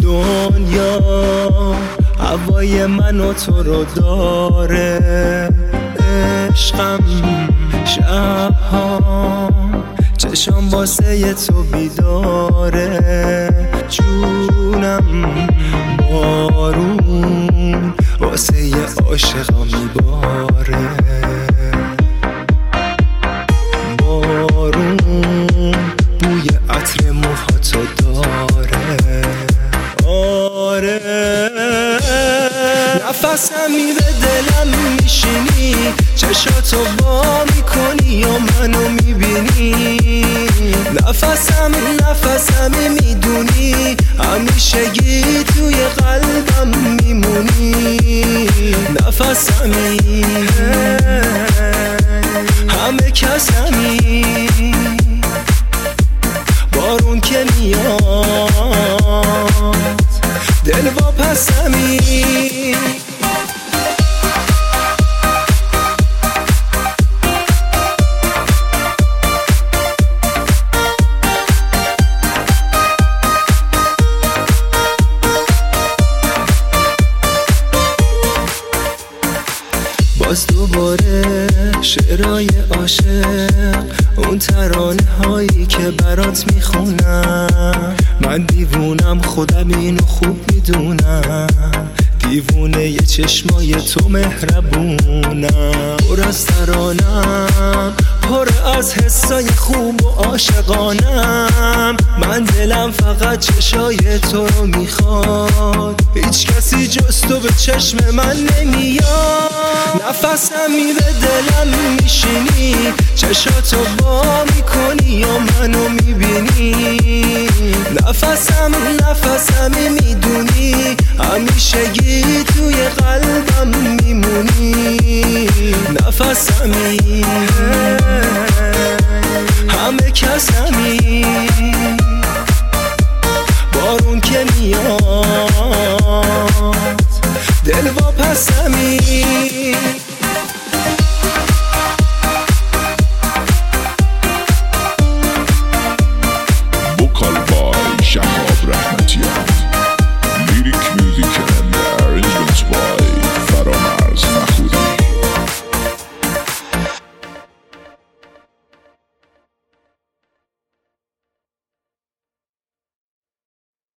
دنیا هوای من و تو رو داره، عشقم شبها چشم واسه تو بیداره، جونم بارون واسه عاشقا میباره، بارون بوی عطر موهاتو داره. آره نفسم میره دلم میشینی، چشاتو وا میکنی و منو میبینی، نفسمی میدونی همیشگی توی قلبم میمونی، نفسمی همه کسمی، بارون که میاد دل واپسمی. باز دوباره شعرهای عاشق، اون ترانه هایی که برات میخونم، من دیوونم خودم اینو خوب میدونم، دیوونه یه چشمای تو مهربونم، پر از ترانم پر از حسای خوب و عاشقانم، من دلم فقط چشای تو رو میخواد، هیچ کسی جز تو به چشم من نمیاد، نفسم میره دلم میشینی، چشاتو وا میکنی و منو میبینی، نفسمی میدونی همیشگی توی قلبم میمونی، نفسمی همه کسم